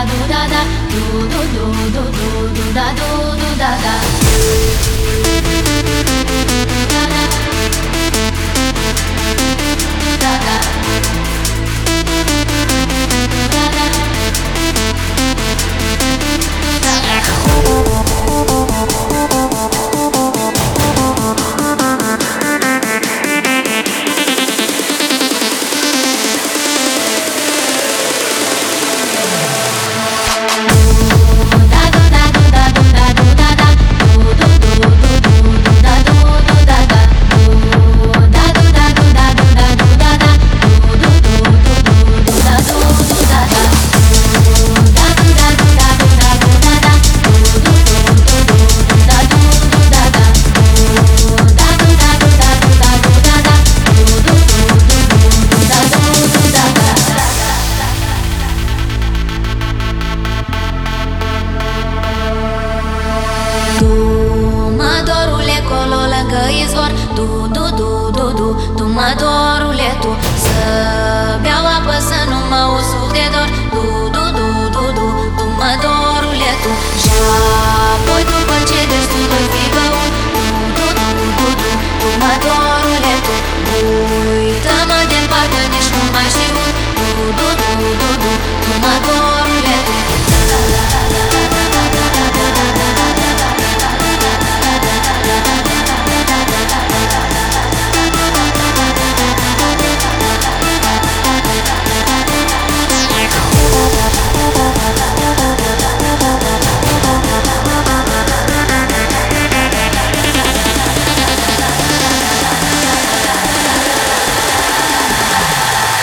Tu mă dorule, tu să beau apă să nu mă usuc de dor. Tu mă dorule, tu și apoi după ce destul voi fi băut. Tu mă dorule, tu uită-mă de parcă nici nu mai știu. Tu mă dorule, tu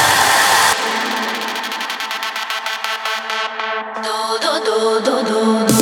do do do do do.